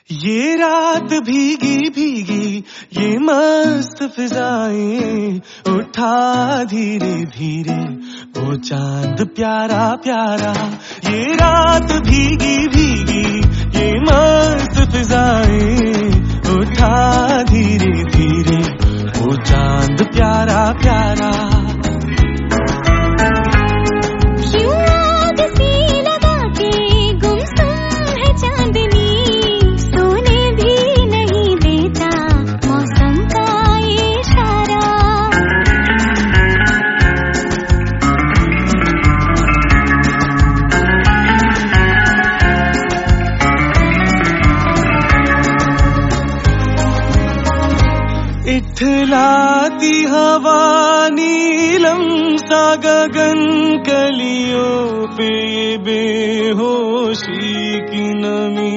ये रात भीगी भीगी ये मस्त फिजाएं, उठा धीरे धीरे वो चांद प्यारा प्यारा। ये रात भीगी भीगी ये मस्त फिजाएं, उठा धीरे धीरे वो चांद प्यारा प्यारा। इठलाती हवा नीलम सा गगन कलियों पे ये बेहोशी की नमी,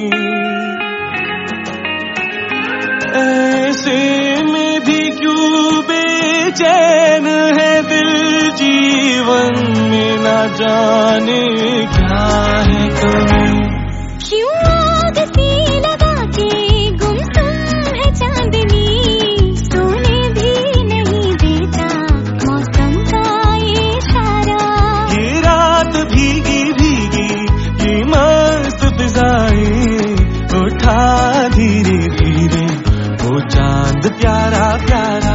ऐसे में भी क्यों बेचैन है दिल, जीवन में ना जाने क्या है कमी। उठा धीरे धीरे वो चांद प्यारा प्यारा।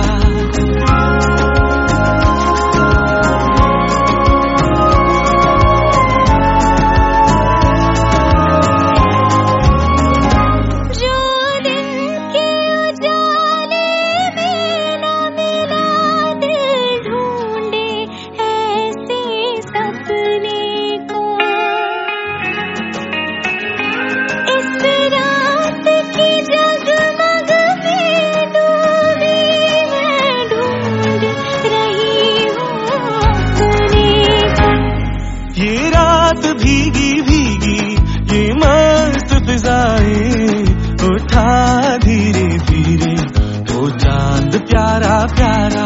भीगी भीगी ये मस्त फिजाएं, उठा धीरे धीरे वो चांद प्यारा प्यारा।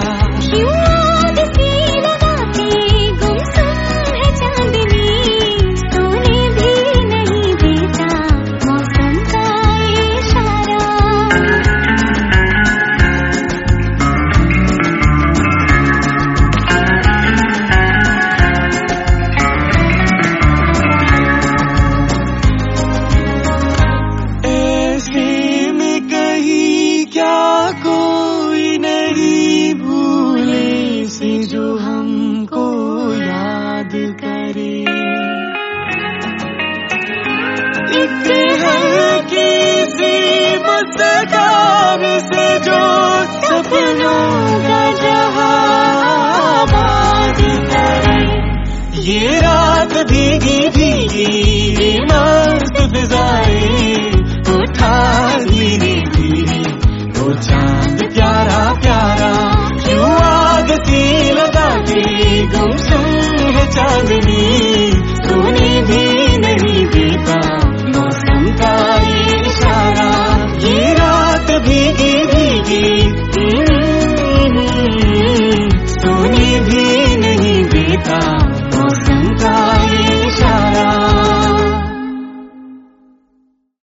कोई नहीं भूले से जो हमको याद करे, एक हल्की सी मुस्कान से जो सपनों का जहां आबाद करे। ये रात भीगी भीगी ये मस्त फिजाएं, उठा धीरे धीरे वो चांद प्यारा प्यारा। क्यों आग सी लगा के गुमसुम है चांदनी,